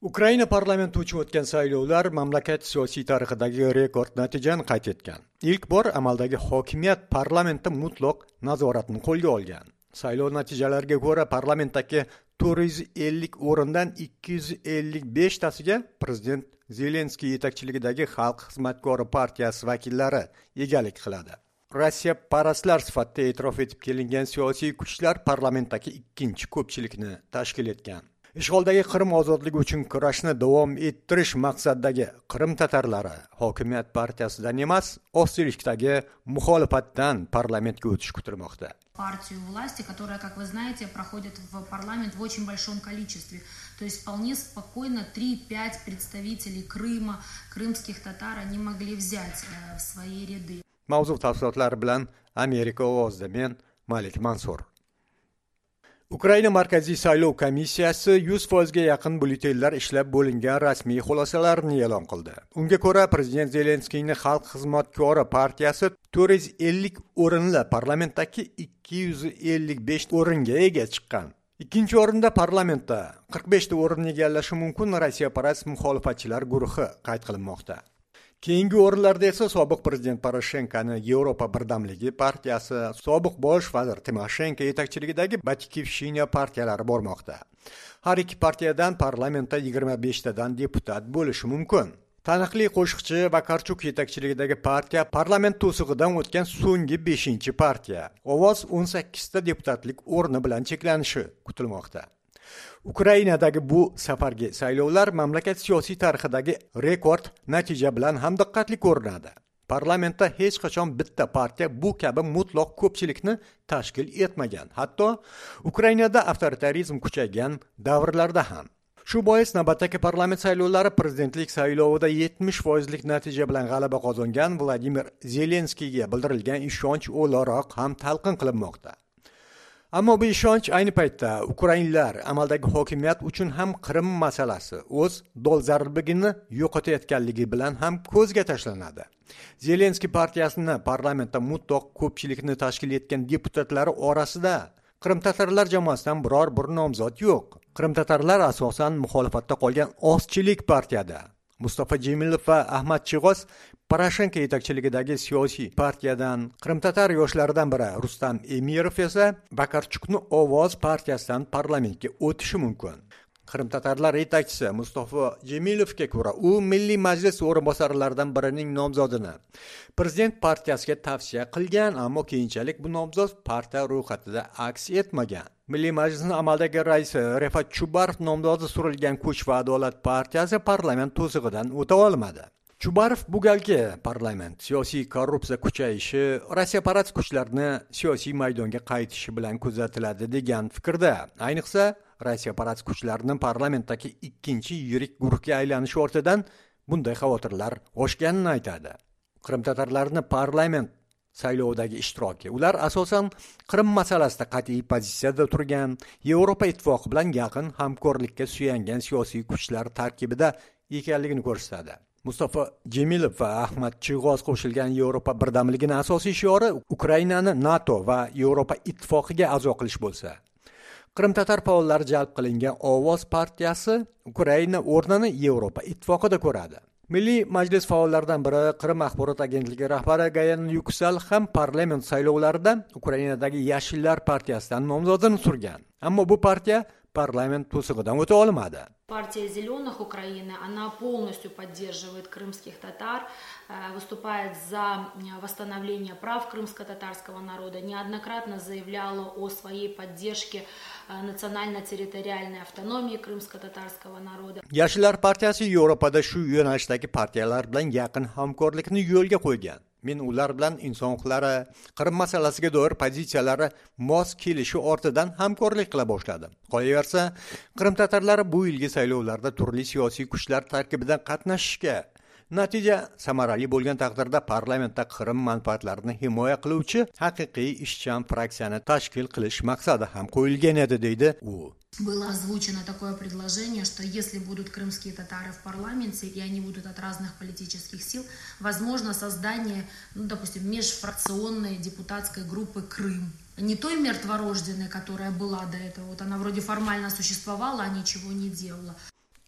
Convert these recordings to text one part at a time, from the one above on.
Ukraina parlamenti uchun o'tgan saylovlar mamlakat siyosiy tarixidagi rekord natijani qayd etgan. İlk bor amaldagi hokimiyat parlamentda mutlaq nazoratni qo'lga olgan. Saylov natijalariga ko'ra parlamentdagi 450 o'rindan 255 tasiga prezident Zelenskiy yetakchiligidagi Xalq xizmatkori partiyasi vakillari egalik qiladi. Rossiya parastlar sifatida e'tirof etib kelingan siyosiy kuchlar parlamentdagi ikkinchi ko'pchilikni tashkil etgan. Ishg'oldagi Qrim ozodligi uchun kurashni davom ettirish maqsadidagi Qrim tatarlari hokimiyat partiyasidan emas, Ostrishkdagi muxolifatdan parlamentga o'tish kutilmoqda. Партию власти, которая, как вы знаете, проходит в парламент в очень большом количестве. То есть вполне спокойно 3-5 представителей Крыма, крымских татар они могли взять в свои ряды. Mavzu tafsilotlari bilan Amerika ovozida men Malik Mansur. Ukraina Markaziy saylov komissiyasi 100% ga yaqin byulletenlar ishlab bo'lingan rasmiy xulosalarini e'lon qildi. Unga ko'ra, prezident Zelenskiyning Xalq xizmatkori partiyasi 450 o'rinli parlamentdagi 255 o'ringa ega chiqqan. Ikkinchi o'rinda parlamentda 45 ta o'rinni egallashi mumkin Rossiyaparast muxolifatchilar guruhi qayd qilinmoqda. Keyingi o'rinlarda esa sobiq prezident Poroshenkoning Yevropa birdamligi partiyasi, sobiq bosh vazir Timoshenko yetakchiligidagi Batkivshina partiyalari bormoqda. Har ikki partiyadan parlamentda 25 tadan deputat bo'lishi mumkin. Taniqli qo'shiqchi Vakarchuk yetakchiligidagi partiya parlament to'sig'idan o'tgan so'nggi 5-partiya. Ovoz 18 ta deputatlik o'rni bilan cheklanishi kutilmoqda. Ukrainadagi bu safargi saylovlar mamlakat siyosiy tarixidagi rekord natija bilan ham diqqatli ko'rinadi. Parlamentda hech qachon bitta partiya bu kabi mutlaq ko'pchilikni tashkil etmagan. Hatto Ukrainada avtoritarizm kuchaygan davrlarda ham. Shu bois navbatdagi parlament saylovlari prezidentlik saylovida 70% natija bilan g'alaba qozongan Vladimir Zelenskiyga bildirilgan ishonch o'laroq ham talqin qilinmoqda. Ammo bu ishonch ayni paytda ukrainlar amaldagi hokimiyat uchun ham Qrim masalasi o'z dolzarbligini yo'qotayotganligi bilan ham ko'zga tashlanadi. Zelenskiy partiyasini parlamentda mutlaq ko'pchilikni tashkil etgan deputatlari orasida Qrim tatarlar jamoasidan biror bir nomzod yo'q. Qrim tatarlar asosan muxolifatda qolgan ozchilik partiyada. Mustafa Jemilov va Ahmad Chig'oz Poroshenko yetakchiligidagi siyosiy partiyadan, Qrim tatar yoshlaridan biri Rustam Emirov esa Vakarchukni Ovoz partiyasidan parlamentga o'tishi mumkin. Qrim tatarlar yetakchisi Mustafa Jemilovga ko'ra, u Milliy majlis o'rinbosarlaridan birining nomzodini prezident partiyasiga tavsiya qilgan, ammo keyinchalik bu nomzod partiya ro'yxatida aks etmagan. Milliy majlisning amaldagi raisi Refat Chubarov nomzodi surilgan Kuch va adolat partiyasi parlament to'sig'idan o'ta olmadi. Chubarov bu galgi parlament siyosiy korrupsiya kuchayishi, Rossiyaparast kuchlarni siyosiy maydonga qaytishi bilan kuzatiladi degan fikrda. Ayniqsa, Rossiyaparast kuchlarning parlamentdagi ikkinchi yirik guruhga aylanishi ortidan bunday xavotirlar oshganini aytadi. Qrim tatarlarini parlament saylovidagi ishtiroki. Ular asosan Qrim masalasida qat'iy pozitsiyada turgan, Yevropa ittifoqi bilan yaqin hamkorlikka suyangan siyosiy kuchlar tarkibida ekanligini ko'rsatadi. Mustafa Jemilov va Ahmad Chig'oz qo'shilgan Yevropa birdamligining asosiy shiori Ukrainani NATO va Yevropa ittifoqiga a'zo qilish bo'lsa, Qrim tatar faollari jalb qilingan Ovoz partiyasi Ukraina o'rnini Yevropa ittifoqida ko'radi. Milliy majlis faollaridan biri Qrim axborot agentligi rahbari Gayan Yuksal ham parlament saylovlarida Ukrainadagi Yashillar partiyasidan nomzodini surgan. Ammo bu partiya parlament to'sig'idan o'ta olmadi. Партия зеленых Украины, она полностью поддерживает крымских татар, выступает за восстановление прав крымско-татарского народа, неоднократно заявляла о своей поддержке национально-территориальной автономии крымско-татарского народа. Yashillar partiyasi Yevropada shu yo'nalishdagi partiyalar bilan yaqin hamkorlikni yo'lga qo'ygan. Men ular bilan inson huquqlari, Qrim masalasiga doir pozitsiyalari mos kelishi ortidan hamkorlik qila boshladim. Qolaversa, Qrim tatarlari bu yilgi saylovlarda turli siyosiy kuchlar tarkibidan qatnashishga, natija samarali bo'lgan taqdirda parlamentda Qrim manfaatlarini himoya qiluvchi haqiqiy ishchan fraksiyani tashkil qilish maqsadi ham qo'yilgan edi, deydi u. Было озвучено такое предложение, что если будут крымские татары в парламенте, и они будут от разных политических сил, возможно создание, допустим, межфракционной депутатской группы Крым. Не той мертворожденной, которая была до этого. Вот она вроде формально существовала, а ничего не делала.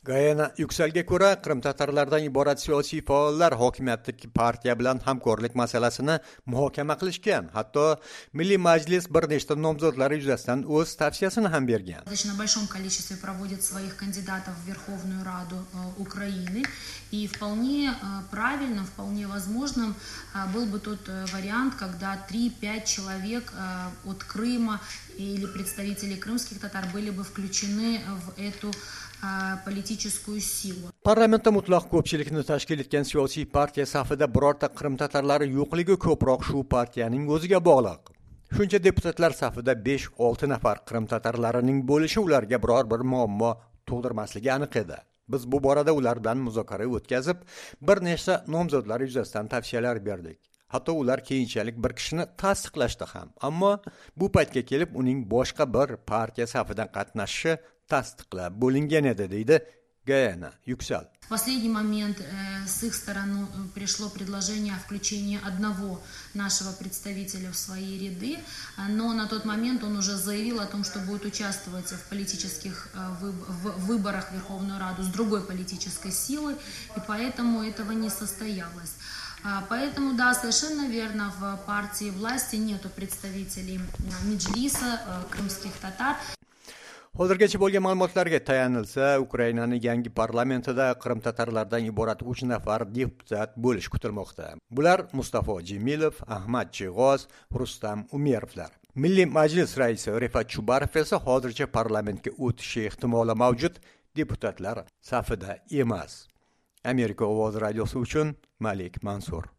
Gayana Yuksalga ko'ra, Qrim tatarlaridan iborat siyosiy faollar hokimiyatdagi partiya bilan hamkorlik masalasini muhokama qilishgan. Hatto Milliy Majlis bir nechta nomzodlar yuzasidan o'z tavsiyasini ham bergan. В достаточно большом количестве проводит своих кандидатов в Верховную Раду Украины. И вполне правильным, вполне возможным был бы тот вариант, когда 3-5 человек от Крыма или представители крымских татар были бы включены в эту политическую силу. Parlamentda mutlaq ko'pchilikni tashkil etgan siyosiy partiya safida birorta Qrim tatarlari yo'qligi ko'proq shu partiyaning o'ziga bog'liq. Shuncha deputatlar safida 5-6 nafar Qrim tatarlarining bo'lishi ularga biror bir muammo tug'dirmasligi aniq edi. Biz bu borada ular bilan muzokara o'tkazib, bir nechta nomzodlar yuzasidan tavsiyalar berdik. Hatto ular keyinchalik bir kishini tasdiqlashdi ham. Ammo bu paytga kelib uning boshqa bir partiya safidan qatnashishi tasdiqlab bo'lingan edi, deydi Gayana Yuksal. В последний момент с их стороны пришло предложение о включении одного нашего представителя в свои ряды, но на тот момент он уже заявил о том, что будет участвовать в политических выборах в Верховную Раду с другой политической силой, и поэтому этого не состоялось. Поэтому, да, совершенно верно, в партии власти нету представителей Меджлиса, крымских татар. Hozirgacha bo'lgan ma'lumotlarga tayanilsa, Ukrainaning yangi parlamentida Qrim tatarlaridan iborat 3 nafar deputat bo'lish kutilmoqda. Bular Mustafo Jemilov, Ahmad Jig'oz, Rustam Umerovlar. Milliy Majlis raisi Rifat Chubarov esa hozircha parlamentga o'tishi ehtimoli mavjud deputatlar safida emas. Amerika ovozi radiosi uchun Malik Mansur.